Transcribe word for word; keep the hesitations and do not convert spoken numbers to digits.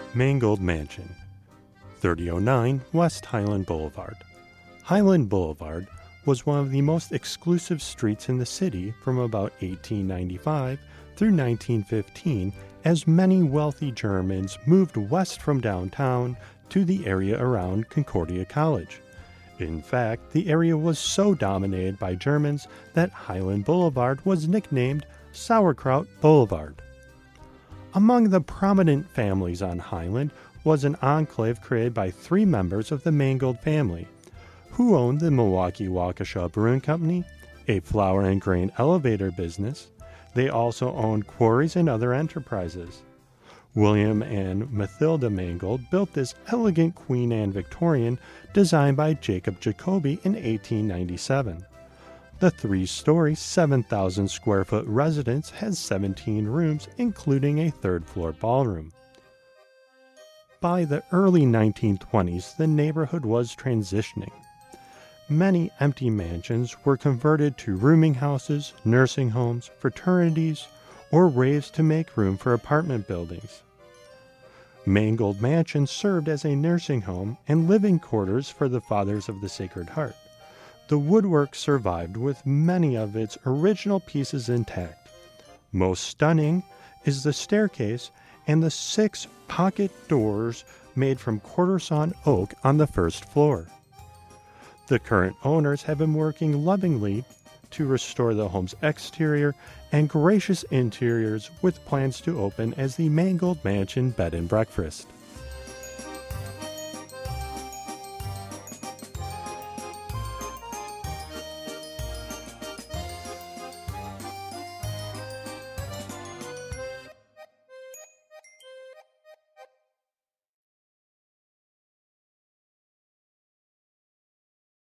Mangold Mansion, thirty oh nine West Highland Boulevard. Highland Boulevard was one of the most exclusive streets in the city from about eighteen ninety-five through nineteen fifteen, as many wealthy Germans moved west from downtown to the area around Concordia College. In fact, the area was so dominated by Germans that Highland Boulevard was nicknamed Sauerkraut Boulevard. Among the prominent families on Highland was an enclave created by three members of the Mangold family, who owned the Milwaukee Waukesha Brewing Company, a flour and grain elevator business. They also owned quarries and other enterprises. William and Mathilda Mangold built this elegant Queen Anne Victorian designed by Jacob Jacoby in eighteen ninety-seven. The three-story, seven thousand square foot residence has seventeen rooms, including a third-floor ballroom. By the early nineteen twenties, the neighborhood was transitioning. Many empty mansions were converted to rooming houses, nursing homes, fraternities, or raised to make room for apartment buildings. Mangold Mansion served as a nursing home and living quarters for the Fathers of the Sacred Heart. The woodwork survived with many of its original pieces intact. Most stunning is the staircase and the six pocket doors made from quarter-sawn oak on the first floor. The current owners have been working lovingly to restore the home's exterior and gracious interiors, with plans to open as the Mangold Mansion Bed and Breakfast.